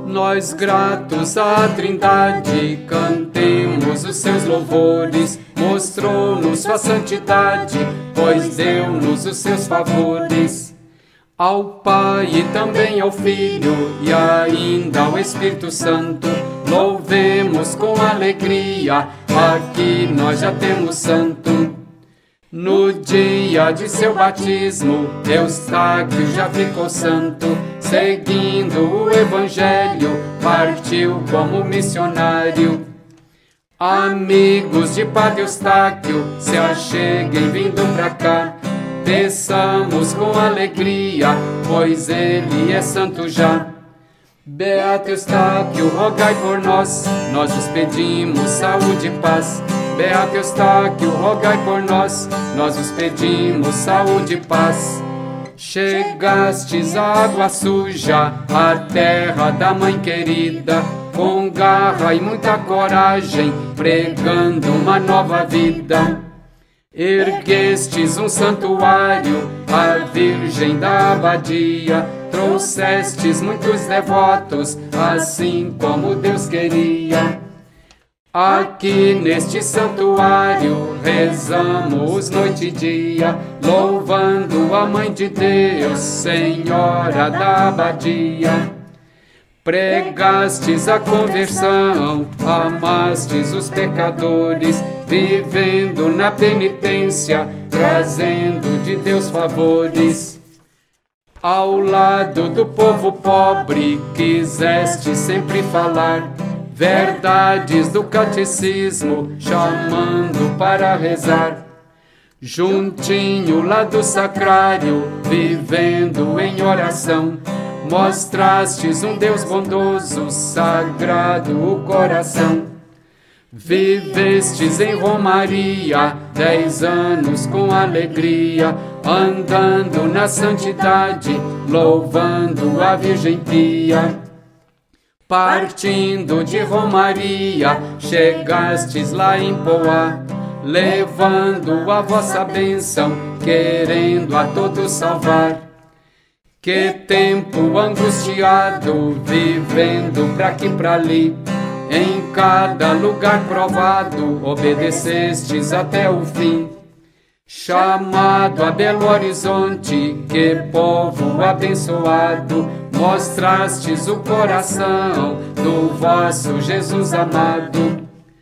Nós gratos à Trindade, cantemos os seus louvores. Mostrou-nos sua santidade, pois deu-nos os seus favores. Ao Pai e também ao Filho e ainda ao Espírito Santo, louvemos com alegria, aqui nós já temos santo. No dia de seu batismo, Eustáquio já ficou santo. Seguindo o Evangelho, partiu como missionário. Amigos de Padre Eustáquio, se acheguem vindo pra cá. Peçamos com alegria, pois ele é santo já. Beato Eustáquio, rogai por nós, nós vos pedimos saúde e paz. Beato Eustáquio, rogai por nós, nós vos pedimos saúde e paz. Chegastes à água suja, a terra da mãe querida, com garra e muita coragem, pregando uma nova vida. Erguestes um santuário, a Virgem da Abadia, trouxestes muitos devotos, assim como Deus queria. Aqui neste santuário rezamos noite e dia, louvando a Mãe de Deus, Senhora da Abadia. Pregastes a conversão, amastes os pecadores, vivendo na penitência, trazendo de Deus favores. Ao lado do povo pobre, quiseste sempre falar verdades do catecismo, chamando para rezar. Juntinho lá do sacrário, vivendo em oração, mostrastes um Deus bondoso, sagrado o coração. Vivestes em romaria 10 anos com alegria, andando na santidade, louvando a Virgem Pia. Partindo de romaria, chegastes lá em Poá, levando a vossa bênção, querendo a todos salvar. Que tempo angustiado, vivendo pra aqui pra ali, em cada lugar provado, obedecestes até o fim. Chamado a Belo Horizonte, que povo abençoado, mostrastes o coração do vosso Jesus amado.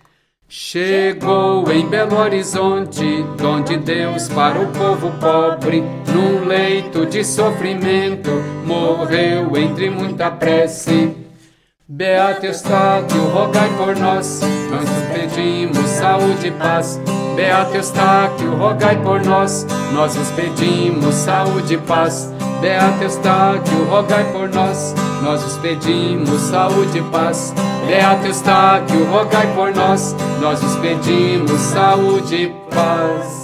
Chegou em Belo Horizonte, donde Deus para o povo pobre, num leito de sofrimento, morreu entre muita prece. Beato Eustáquio, rogai por nós, nós vos pedimos saúde e paz. Beato Eustáquio, rogai por nós, nós vos pedimos saúde e paz. Beato Eustáquio, rogai por nós, nós vos pedimos saúde e paz. Beato Eustáquio, rogai por nós, nós vos pedimos saúde e paz.